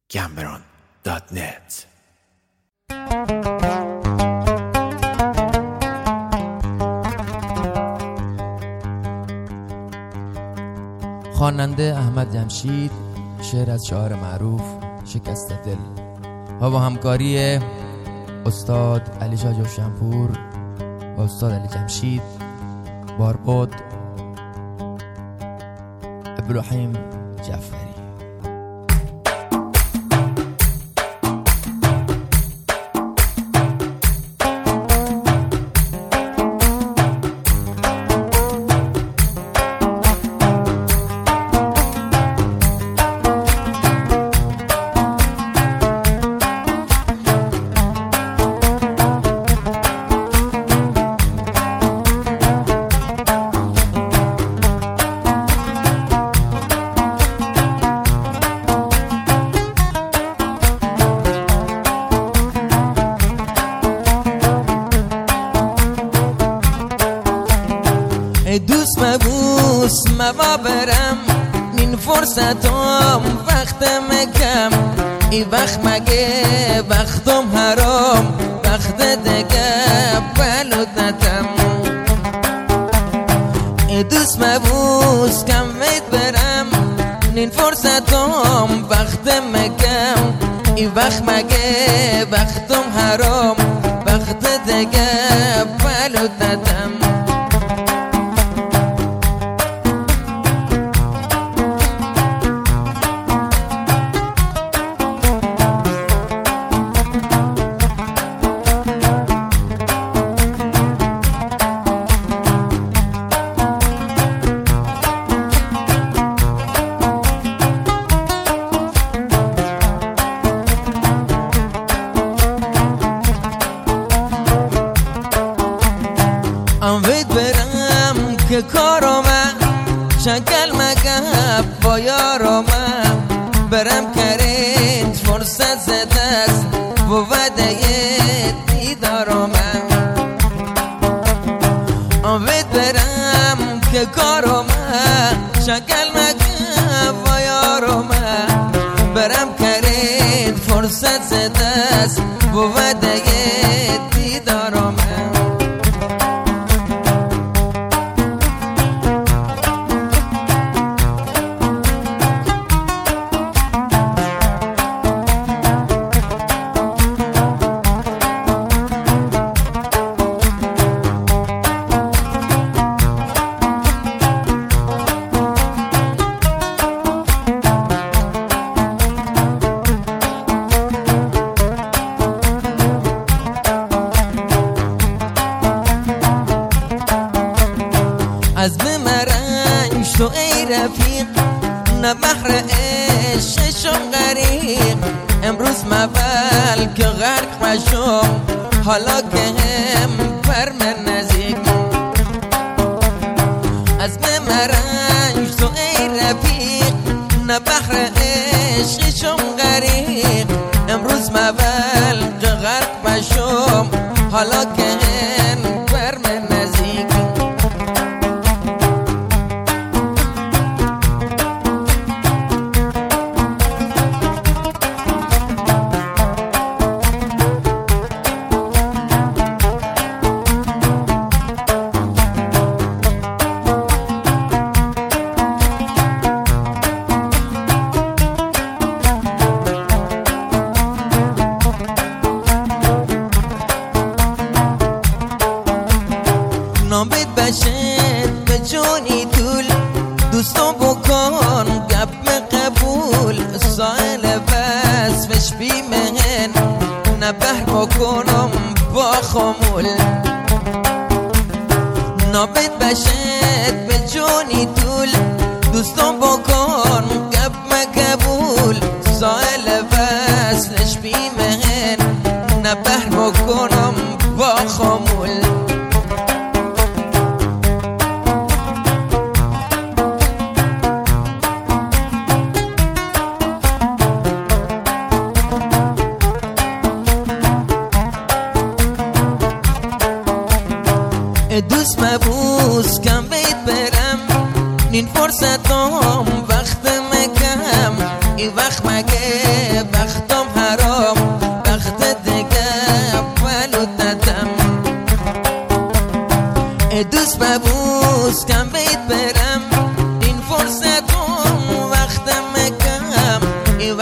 Gamron.net. خواننده احمد جمشید، شعر از شاعر معروف شکست دل و با همکاری استاد علی شاه جوشنپور و استاد علی جمشید، باربود ابراهیم جعفری. دوست مبوس برم این فرصتم وقت مکم ای وقت مگه وقتم حرام وقت دیگه بلودتم دوست مبوس برم این فرصتم وقت مکم ای وقت مگه وقتم حرام وقت دیگه بلودتم امید برم که کارم شکل مگب با یارم برم کرد فرصت زده است و وعده دیدارم امید برم که کارم شکل مگب با یارم برم کرد فرصت زده است و وعده دیدارم از بمرنج تو ای رفیق نه بحر عشقشم غریق امروز مول که غرق مشم حالا که هم فرم نزدیک از بمرنج تو ای رفیق نه بحر عشقشم غریق امروز مول که غرق مشم حالا که هم فرم نزدیک نامید بشد به جونی طول دوستم بکن گپ قبول سائل وصفش بی مهن نبهر بکنم با خمول نامید بشد به جونی طول دوستم بکن گپ قبول سائل وصفش بی مهن نبهر بکنم با خمول دوست مبوس کم بیت برم نین فرصتم وقت مکم این وقت مگه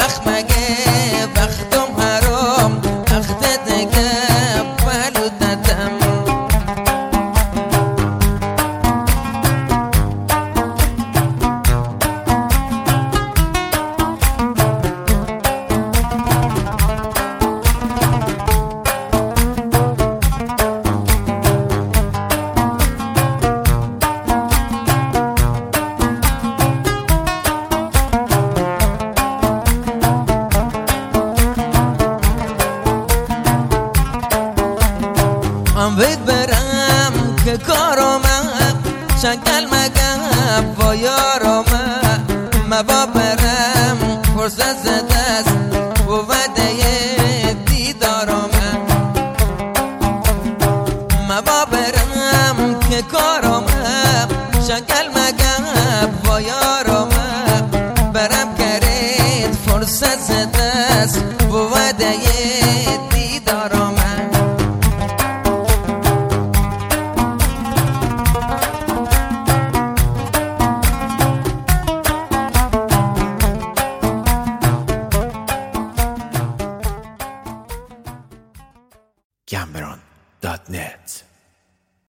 وقت مگه وقتم حرام وقت دیگه بلو دادم بید برم که کارم شنگل مگم با یارم مبا برم فرصت زدست و وعده دیدارم مبا برم که کارم شنگل مگم با یارم برم کرد فرصت زدست و وعده دیدارم Cameron.net